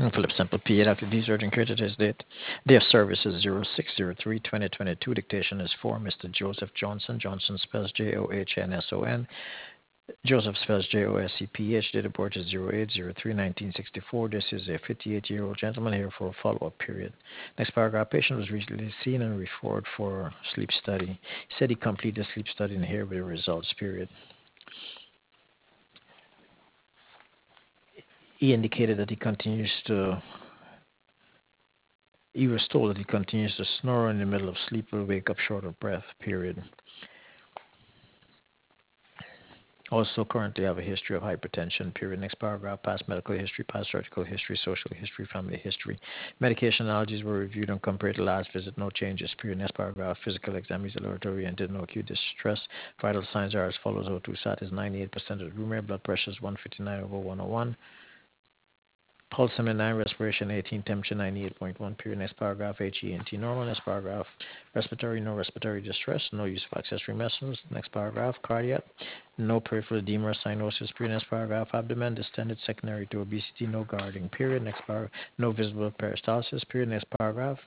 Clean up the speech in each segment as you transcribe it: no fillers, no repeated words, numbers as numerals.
Philip Semple, PA, Dr. D. Surgeon created his date. Day of service is 06/03/2022. Dictation is for Mr. Joseph Johnson. Johnson spells Johnsson. Joseph spells Joseph. Date of birth is 08/03/1964. This is a 58-year-old gentleman here for a follow-up period. Next paragraph. Patient was recently seen and referred for sleep study. He said he completed sleep study and here with the results period. He indicated that he was told that he continues to snore in the middle of sleep or wake up short of breath, period. Also currently have a history of hypertension, period. Next paragraph, past medical history, past surgical history, social history, family history. Medication allergies were reviewed and compared to last visit, no changes, period. Next paragraph, physical exam is alert oriented, no acute distress. Vital signs are as follows: O2 sat is 98% of the room air, blood pressure is 159/101. Pulse 79, respiration 18, temperature 98.1, period. Next paragraph, HENT normal. Next paragraph, respiratory, no respiratory distress, no use of accessory muscles. Next paragraph, cardiac, no peripheral edema or cyanosis, period. Next paragraph, abdomen distended secondary to obesity, no guarding, period. Next paragraph, no visible peristalsis, period. Next paragraph.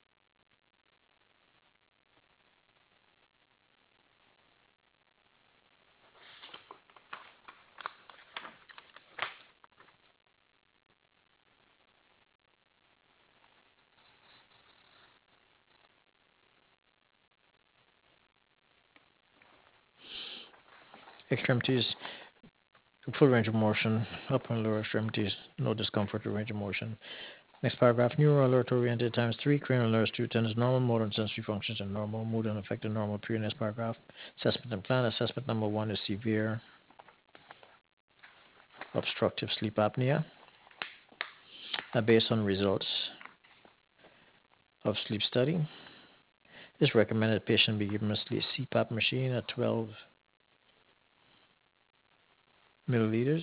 Extremities, full range of motion, upper and lower extremities, no discomfort or range of motion. Next paragraph, neural alert oriented times 3, cranial nerves 2 10 is normal, motor and sensory functions are normal, mood unaffected normal, period. Next paragraph, assessment and plan. Assessment number 1 is severe obstructive sleep apnea. Based on results of sleep study, it's recommended patient be given a CPAP machine at 12 milliliters.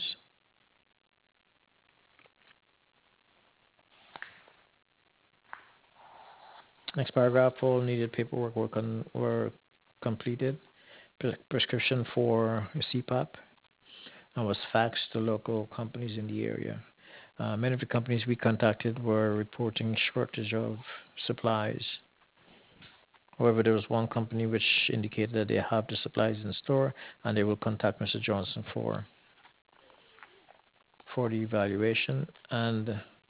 Next paragraph, all needed paperwork were completed. Prescription for CPAP was faxed to local companies in the area. Many of the companies we contacted were reporting shortage of supplies. However, there was one company which indicated that they have the supplies in store and they will contact Mr. Johnson for the evaluation and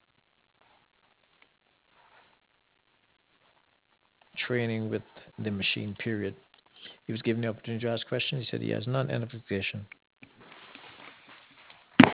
training with the machine, period. He was given the opportunity to ask questions. He said he has none. End of application.